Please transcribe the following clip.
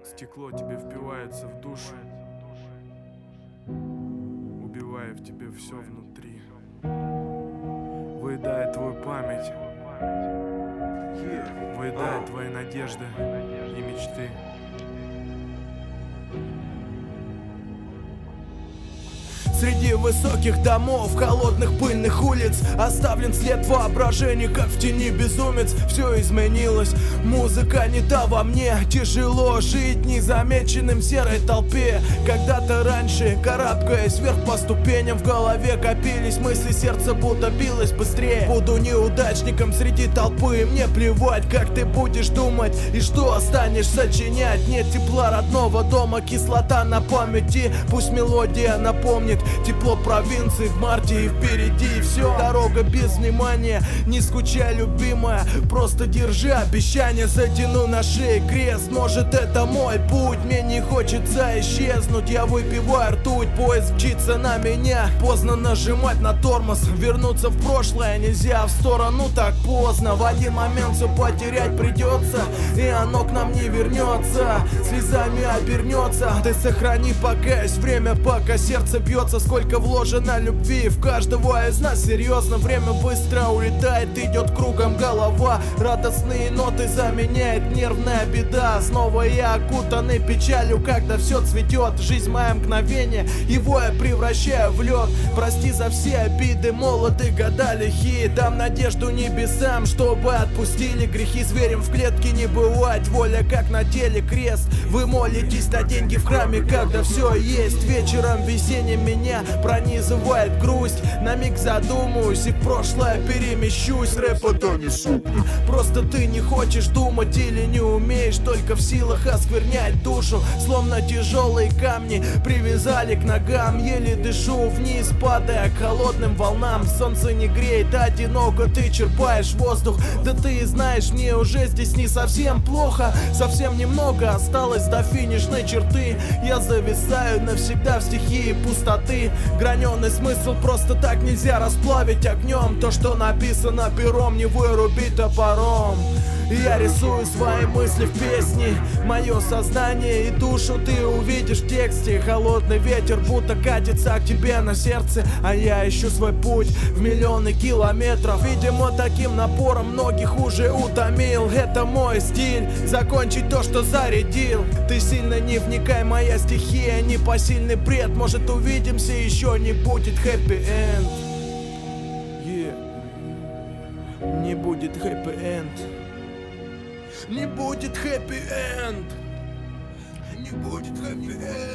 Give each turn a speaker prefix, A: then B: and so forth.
A: Стекло тебе впивается в душу, убивая в тебе все внутри, выедает твою память, выедает твои надежды и мечты.
B: Среди высоких домов, холодных пыльных улиц оставлен след воображения, как в тени безумец. Все изменилось, музыка не та во мне. Тяжело жить незамеченным в серой толпе. Когда-то раньше, карабкаясь вверх по ступеням, в голове копились мысли, сердце будто билось быстрее. Буду неудачником среди толпы, мне плевать, как ты будешь думать и что станешь сочинять. Нет тепла родного дома, кислота на памяти. Пусть мелодия напомнит тепло провинции в марте и впереди все. Дорога без внимания, не скучай, любимая, просто держи обещание, затяну на шее крест. Может, это мой путь, мне не хочется исчезнуть. Я выпиваю ртуть, поезд мчится на меня. Поздно нажимать на тормоз, вернуться в прошлое нельзя, в сторону так поздно. В один момент все потерять придется, и оно к нам не вернется, слезами обернется. Ты сохрани пока есть время, пока сердце бьется. Сколько вложено любви в каждого из нас, серьезно. Время быстро улетает, идет кругом голова. Радостные ноты заменяет нервная беда. Снова я окутанный печалью, когда все цветет. Жизнь моя мгновение, его я превращаю в лед. Прости за все обиды, молоды года лихие. Дам надежду небесам, чтобы отпустили грехи. Зверем в клетке не бывать, воля как на теле крест. Вы молитесь на деньги в храме, когда все есть. Вечером весенним меня пронизывает грусть. На миг задумаюсь и в прошлое перемещусь. Рэп это не супер. Просто ты не хочешь думать или не умеешь, только в силах осквернять душу. Словно тяжелые камни привязали к ногам. Еле дышу вниз, падая к холодным волнам. Солнце не греет, одиноко ты черпаешь воздух. Да ты знаешь, мне уже здесь не совсем плохо. Совсем немного осталось до финишной черты. Я зависаю навсегда в стихии пустоты. Граненый смысл просто так нельзя расплавить огнем. То, что написано пером, не вырубить топором. Я рисую свои мысли в песни, мое сознание и душу ты увидишь в тексте. Холодный ветер будто катится к тебе на сердце, а я ищу свой путь в миллионы километров. Видимо, таким напором многих уже утомил. Это мой стиль, закончить то, что зарядил. Ты сильно не вникай, моя стихия непосильный бред. Может, увидимся, еще не будет хэппи-энд. Не будет хэппи-энд. Не будет хэппи-энд. Не будет хэппи-энд.